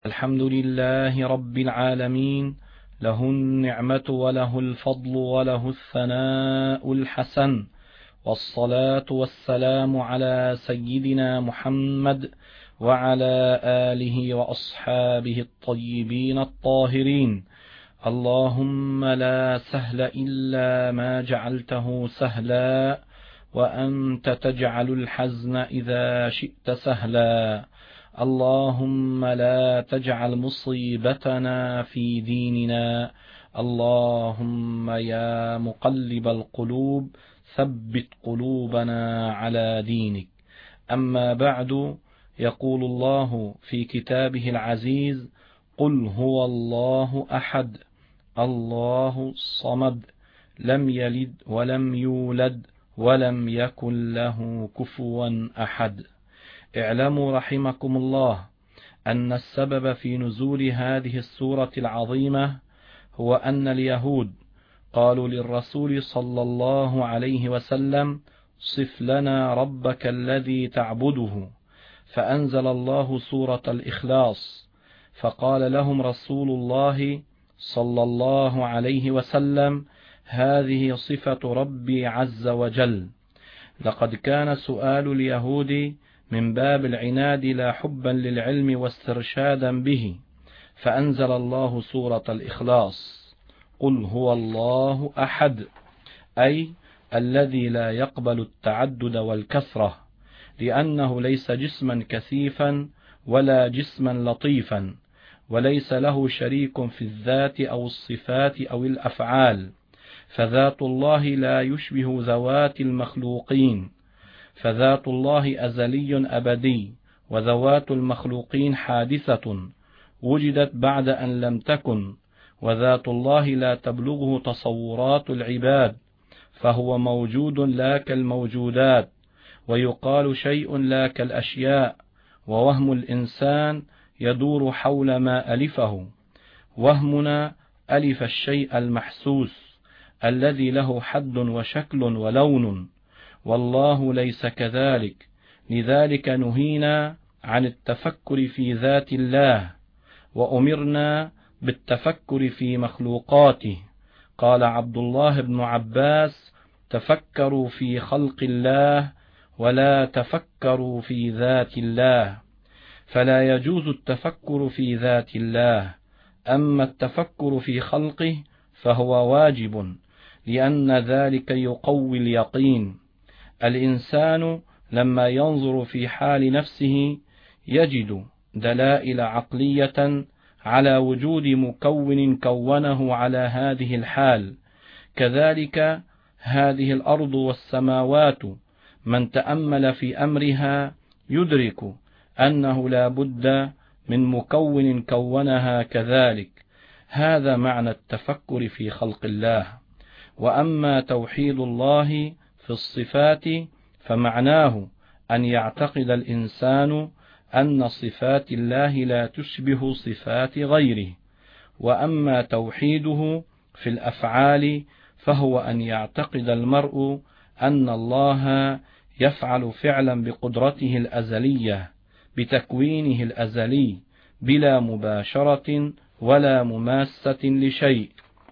الحمد لله رب العالمين، له النعمة وله الفضل وله الثناء الحسن، والصلاة والسلام على سيدنا محمد وعلى آله وأصحابه الطيبين الطاهرين. اللهم لا سهل إلا ما جعلته سهلا، وأنت تجعل الحزن إذا شئت سهلا. اللهم لا تجعل مصيبتنا في ديننا. اللهم يا مقلب القلوب ثبت قلوبنا على دينك. أما بعد، يقول الله في كتابه العزيز: قل هو الله أحد الله الصمد لم يلد ولم يولد ولم يكن له كفوا أحد. اعلموا رحمكم الله أن السبب في نزول هذه السورة العظيمة هو أن اليهود قالوا للرسول صلى الله عليه وسلم: صف لنا ربك الذي تعبده، فأنزل الله سورة الإخلاص، فقال لهم رسول الله صلى الله عليه وسلم: هذه صفة ربي عز وجل. لقد كان سؤال اليهود من باب العناد لا حبا للعلم واسترشادا به، فأنزل الله سورة الإخلاص: قل هو الله أحد، أي الذي لا يقبل التعدد والكثرة، لأنه ليس جسما كثيفا ولا جسما لطيفا، وليس له شريك في الذات أو الصفات أو الأفعال، فذات الله لا يشبه ذوات المخلوقين، فذات الله أزلي أبدي، وذوات المخلوقين حادثة وجدت بعد أن لم تكن، وذات الله لا تبلغه تصورات العباد، فهو موجود لا كالموجودات، ويقال شيء لا كالأشياء، ووهم الإنسان يدور حول ما ألفه. وهمنا ألف الشيء المحسوس الذي له حد وشكل ولون، والله ليس كذلك، لذلك نهينا عن التفكر في ذات الله، وأمرنا بالتفكر في مخلوقاته. قال عبد الله بن عباس: تفكروا في خلق الله ولا تفكروا في ذات الله. فلا يجوز التفكر في ذات الله، أما التفكر في خلقه فهو واجب، لأن ذلك يقوي اليقين. الإنسان لما ينظر في حال نفسه يجد دلائل عقلية على وجود مكون كونه على هذه الحال. كذلك هذه الأرض والسماوات، من تأمل في أمرها يدرك أنه لا بد من مكون كونها كذلك. هذا معنى التفكر في خلق الله. وأما توحيد الله في الصفات فمعناه أن يعتقد الإنسان أن صفات الله لا تشبه صفات غيره. وأما توحيده في الأفعال فهو أن يعتقد المرء أن الله يفعل فعلا بقدرته الأزلية، بتكوينه الأزلي، بلا مباشرة ولا مماسة لشيء.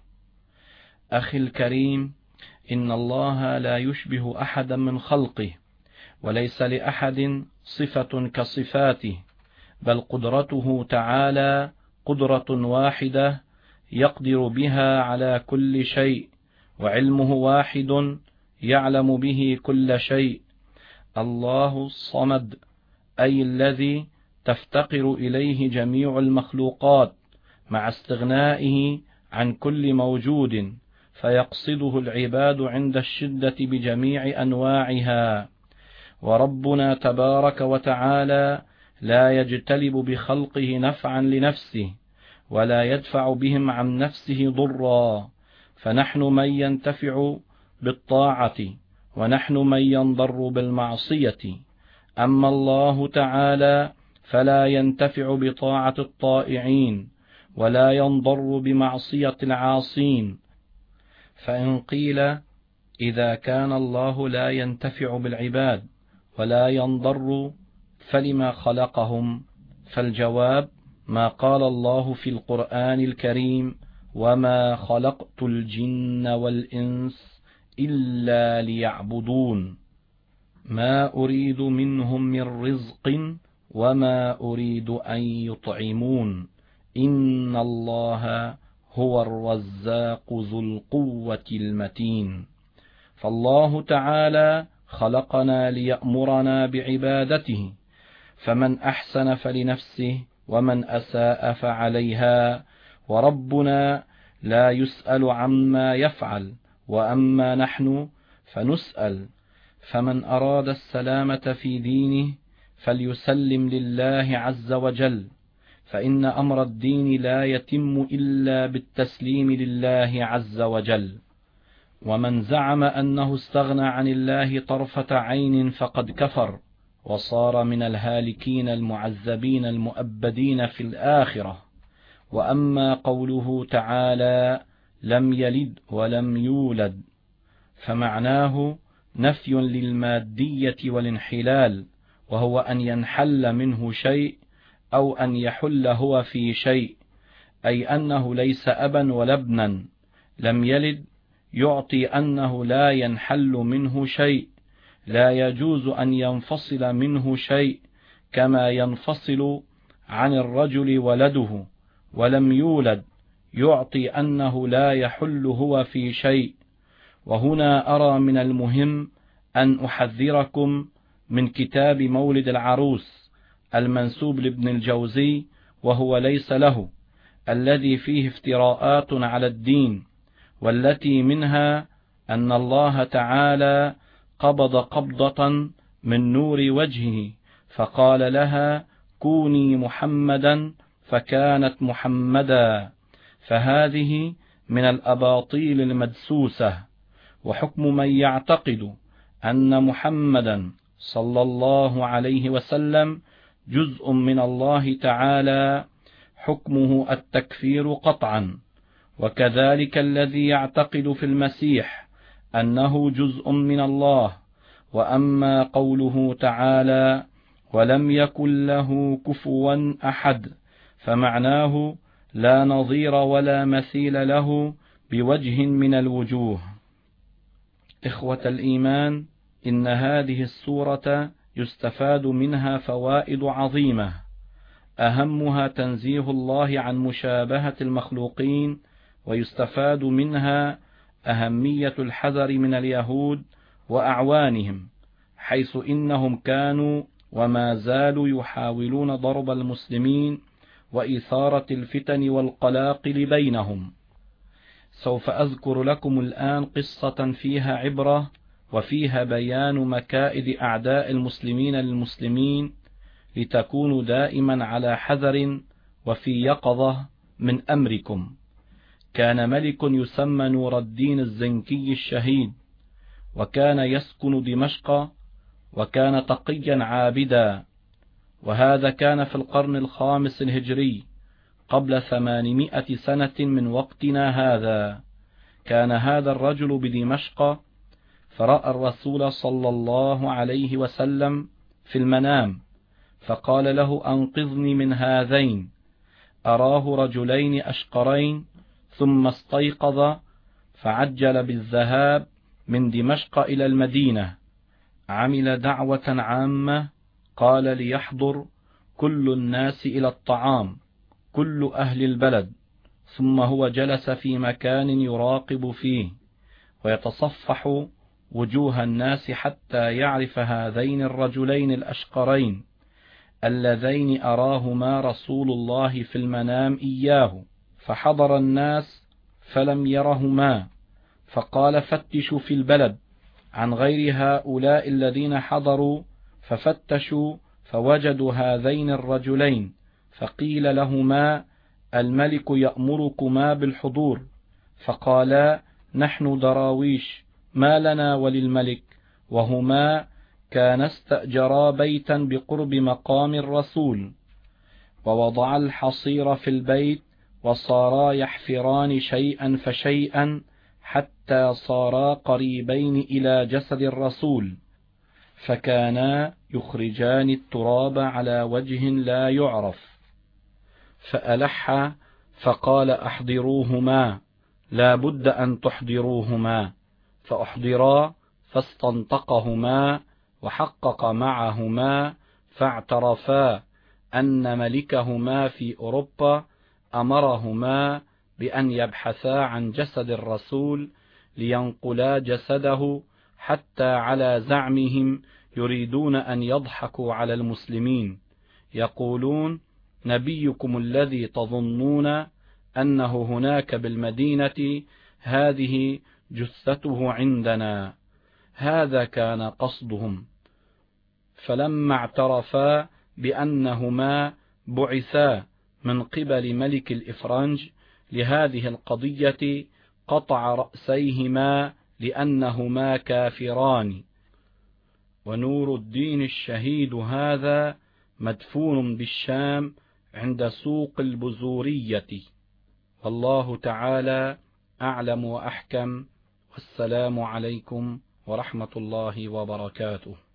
أخي الكريم، إن الله لا يشبه أحدا من خلقه، وليس لأحد صفة كصفاته، بل قدرته تعالى قدرة واحدة يقدر بها على كل شيء، وعلمه واحد يعلم به كل شيء. الله الصمد، أي الذي تفتقر إليه جميع المخلوقات مع استغنائه عن كل موجود، فيقصده العباد عند الشدة بجميع أنواعها. وربنا تبارك وتعالى لا يجتلب بخلقه نفعا لنفسه، ولا يدفع بهم عن نفسه ضرا، فنحن من ينتفع بالطاعة، ونحن من ينضر بالمعصية. أما الله تعالى فلا ينتفع بطاعة الطائعين، ولا ينضر بمعصية العاصين. فإن قيل: إذا كان الله لا ينتفع بالعباد ولا ينضر فلما خلقهم؟ فالجواب: ما قال الله في القرآن الكريم: وما خلقت الجن والإنس إلا ليعبدون، ما أريد منهم من رزق وما أريد أن يطعمون، إن الله هو الرزاق ذو القوة المتين. فالله تعالى خلقنا ليأمرنا بعبادته، فمن أحسن فلنفسه ومن أساء فعليها، وربنا لا يسأل عما يفعل، وأما نحن فنسأل. فمن أراد السلامة في دينه فليسلم لله عز وجل، فإن أمر الدين لا يتم إلا بالتسليم لله عز وجل. ومن زعم أنه استغنى عن الله طرفة عين فقد كفر، وصار من الهالكين المعذبين المؤبدين في الآخرة. وأما قوله تعالى: لم يلد ولم يولد، فمعناه نفي للمادية والانحلال، وهو أن ينحل منه شيء أو أن يحل هو في شيء، أي أنه ليس أبا ولا ابنا. لم يلد يعطي أنه لا ينحل منه شيء، لا يجوز أن ينفصل منه شيء كما ينفصل عن الرجل ولده. ولم يولد يعطي أنه لا يحل هو في شيء. وهنا أرى من المهم أن أحذركم من كتاب مولد العروس المنسوب لابن الجوزي، وهو ليس له، الذي فيه افتراءات على الدين، والتي منها أن الله تعالى قبض قبضة من نور وجهه فقال لها: كوني محمدا، فكانت محمدا. فهذه من الأباطيل المدسوسة. وحكم من يعتقد أن محمدا صلى الله عليه وسلم جزء من الله تعالى حكمه التكفير قطعا، وكذلك الذي يعتقد في المسيح أنه جزء من الله. وأما قوله تعالى: ولم يكن له كفوا أحد، فمعناه لا نظير ولا مثيل له بوجه من الوجوه. إخوة الإيمان، إن هذه السورة يستفاد منها فوائد عظيمة، أهمها تنزيه الله عن مشابهة المخلوقين، ويستفاد منها أهمية الحذر من اليهود وأعوانهم، حيث إنهم كانوا وما زالوا يحاولون ضرب المسلمين وإثارة الفتن والقلاقل بينهم. سوف أذكر لكم الآن قصة فيها عبرة، وفيها بيان مكائد أعداء المسلمين للمسلمين، لتكونوا دائما على حذر وفي يقظة من أمركم. كان ملك يسمى نور الدين الزنكي الشهيد، وكان يسكن دمشق، وكان تقيا عابدا، وهذا كان في القرن الخامس الهجري قبل 800 سنة من وقتنا هذا. كان هذا الرجل بدمشق، فرأى الرسول صلى الله عليه وسلم في المنام، فقال له: أنقذني من هذين. أراه رجلين أشقرين، ثم استيقظ فعجل بالذهاب من دمشق إلى المدينة. عمل دعوة عامة، قال ليحضر كل الناس إلى الطعام، كل أهل البلد. ثم هو جلس في مكان يراقب فيه ويتصفح وجوه الناس حتى يعرف هذين الرجلين الأشقرين اللذين أراهما رسول الله في المنام إياه. فحضر الناس فلم يرهما، فقال: فتشوا في البلد عن غير هؤلاء الذين حضروا، ففتشوا فوجدوا هذين الرجلين، فقيل لهما: الملك يأمركما بالحضور. فقالا: نحن دراويش، ما لنا وللملك. وهما كانا استأجرا بيتا بقرب مقام الرسول، ووضعا الحصير في البيت، وصارا يحفران شيئا فشيئا حتى صارا قريبين إلى جسد الرسول، فكانا يخرجان التراب على وجه لا يعرف. فألح فقال أحضروهما، لا بد أن تحضروهما. فأحضرا فاستنطقهما وحقق معهما، فاعترفا أن ملكهما في أوروبا أمرهما بأن يبحثا عن جسد الرسول لينقلا جسده، حتى على زعمهم يريدون أن يضحكوا على المسلمين، يقولون نبيكم الذي تظنون أنه هناك بالمدينة هذه جثته عندنا. هذا كان قصدهم. فلما اعترفا بأنهما بعثا من قبل ملك الإفرنج لهذه القضية، قطع رأسيهما لأنهما كافران. ونور الدين الشهيد هذا مدفون بالشام عند سوق البزورية. والله تعالى أعلم وأحكم. والسلام عليكم ورحمة الله وبركاته.